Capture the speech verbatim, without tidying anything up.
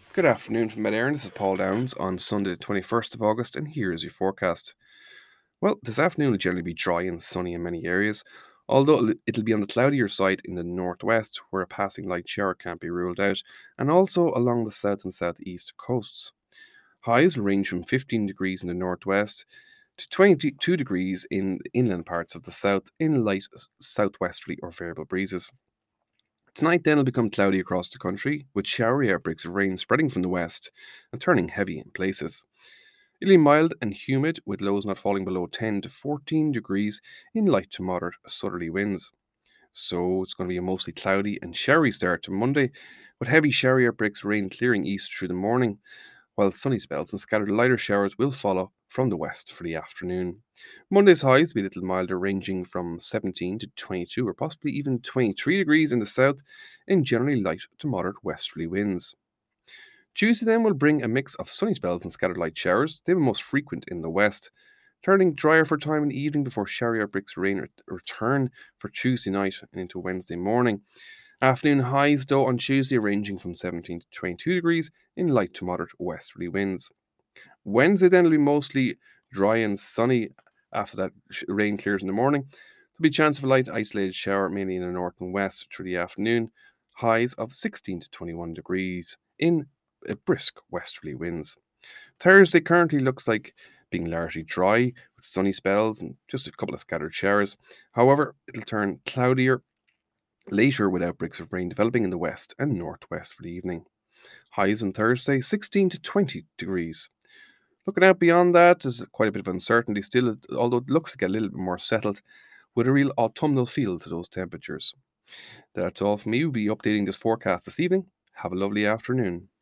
Good afternoon from Mid Éireann. This is Paul Downs on Sunday, the twenty-first of August, and here is your forecast. Well, this afternoon will generally be dry and sunny in many areas, although it'll it'll be on the cloudier side in the northwest, where a passing light shower can't be ruled out, and also along the south and southeast coasts. Highs will range from fifteen degrees in the northwest to twenty-two degrees in the inland parts of the south in light s- southwesterly or variable breezes. Tonight then will become cloudy across the country, with showery outbreaks of rain spreading from the west and turning heavy in places. It'll be mild and humid, with lows not falling below ten to fourteen degrees in light to moderate southerly winds. So it's going to be a mostly cloudy and showery start to Monday, with heavy showery outbreaks of rain clearing east through the morning, while sunny spells and scattered lighter showers will follow from the west for the afternoon. Monday's highs will be a little milder, ranging from seventeen to twenty-two or possibly even twenty-three degrees in the south, and generally light to moderate westerly winds. Tuesday then will bring a mix of sunny spells and scattered light showers. They will be most frequent in the west, turning drier for a time in the evening before showery outbreaks of rain ret- return for Tuesday night and into Wednesday morning. Afternoon highs, though, on Tuesday ranging from seventeen to twenty-two degrees in light to moderate westerly winds. Wednesday then will be mostly dry and sunny after that sh- rain clears in the morning. There'll be a chance of a light isolated shower mainly in the north and west through the afternoon. Highs of sixteen to twenty-one degrees in uh, brisk westerly winds. Thursday currently looks like being largely dry with sunny spells and just a couple of scattered showers. However, it'll turn cloudier later with outbreaks of rain developing in the west and northwest for the evening. Highs on Thursday sixteen to twenty degrees. Looking out beyond that, there's quite a bit of uncertainty still, although it looks to get a little bit more settled with a real autumnal feel to those temperatures. That's all from me. We'll be updating this forecast this evening. Have a lovely afternoon.